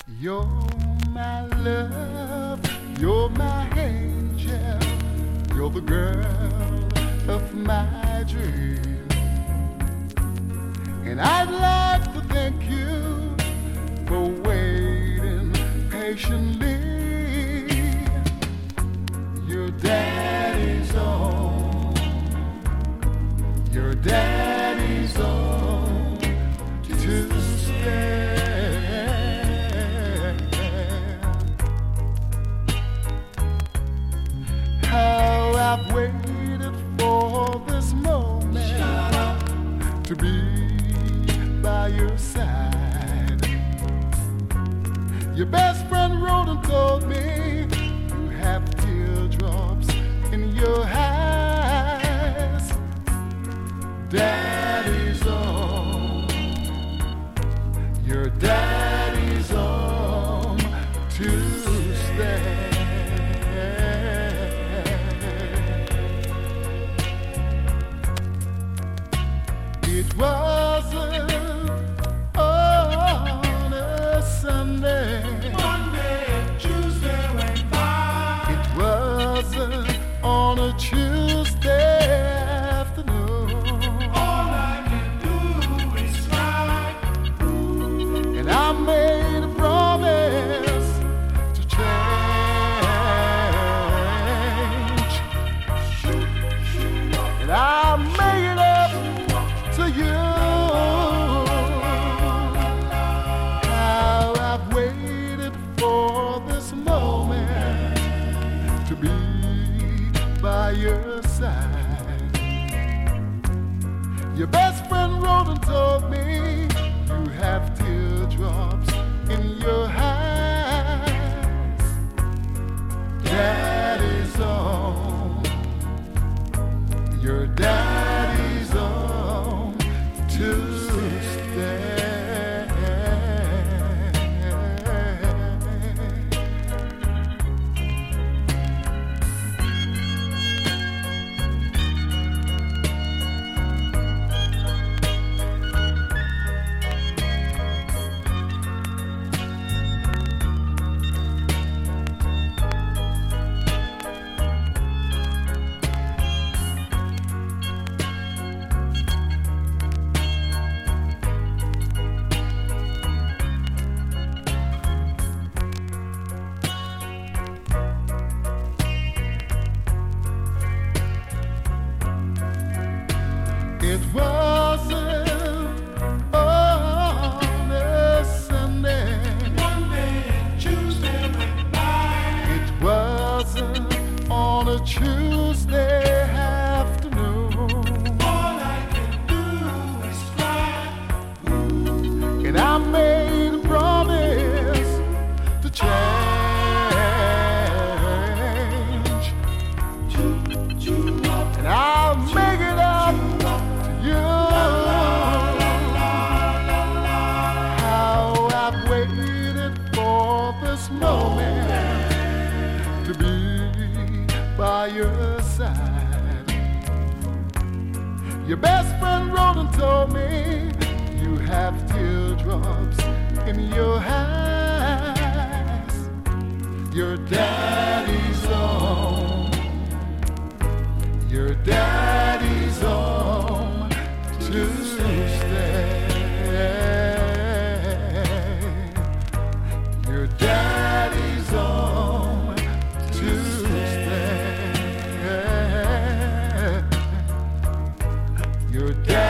You're my love, you're my angel, you're the girl of my dream. And I'd like to thank you for waiting patiently. Your daddy's on, your daddy's on to stay. How I've waited for this moment to be by your side. Your best friend wrote and told me you have teardrops in your eyes. Daddy's on, your daddy's on to stay. It wasn't on a Sunday. Monday and Tuesday went by. It wasn't on a Tuesday afternoon. All I can do is try. And I made a promise to change. And I made it up to you. How I've waited for this moment to be by your side. Your best friend wrote and told me you have teardrops in your eyes. Daddy's on, your daddy's on to stay. It wasn't on a Sunday. Monday and Tuesday went by. It wasn't on a Tuesday afternoon. All I can do is try. And I made a promise to change. And I'll make it up to you. How I've waited for this moment to be by your side. Your best friend wrote and told me you have teardrops in your eyes. Your daddy's on, your daddy's on to stay. Your daddy's on to stay. Your daddy